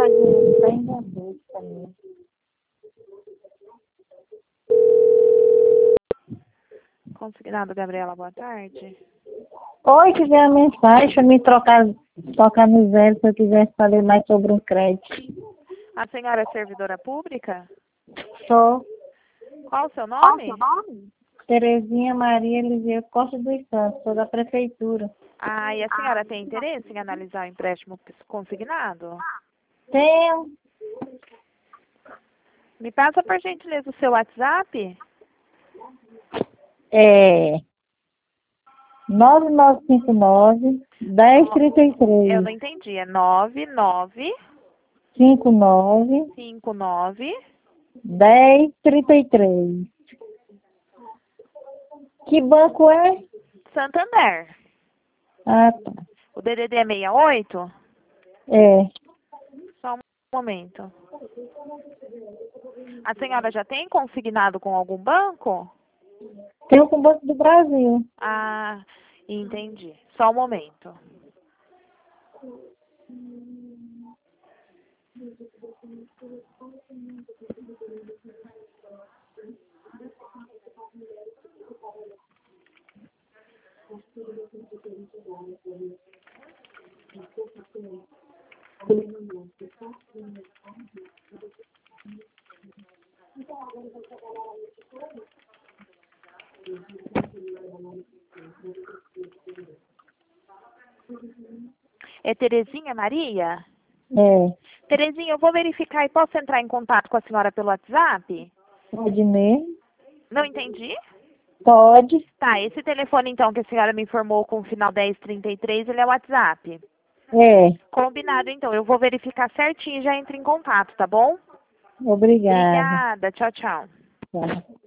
pode sair da bolsa também. Consignado, Gabriela, boa tarde. Oi, que veio a mensagem para me tocar no zero se eu quisesse saber mais sobre um crédito. A senhora é servidora pública? Sou Qual o seu nome? Terezinha Maria Eliseu Costa dos Santos, sou da prefeitura. Ah, e a senhora tem interesse em analisar o empréstimo consignado? Tenho. Me passa, por gentileza, o seu WhatsApp? 9959-1033. Eu não entendi. É 59 9959. 1033. Que banco é? Santander. Ah, tá. O DDD é 68? É. Só um momento. A senhora já tem consignado com algum banco? Tenho com o Banco do Brasil. Ah, entendi. Só um momento. É Terezinha Maria? É. Terezinha, eu vou verificar e posso entrar em contato com a senhora pelo WhatsApp? Pode mesmo? Não entendi? Pode. Tá, esse telefone então que a senhora me informou com o final 1033, ele é o WhatsApp. É. Combinado então, eu vou verificar certinho e já entro em contato, tá bom? Obrigada. Obrigada, tchau, tchau. Tá.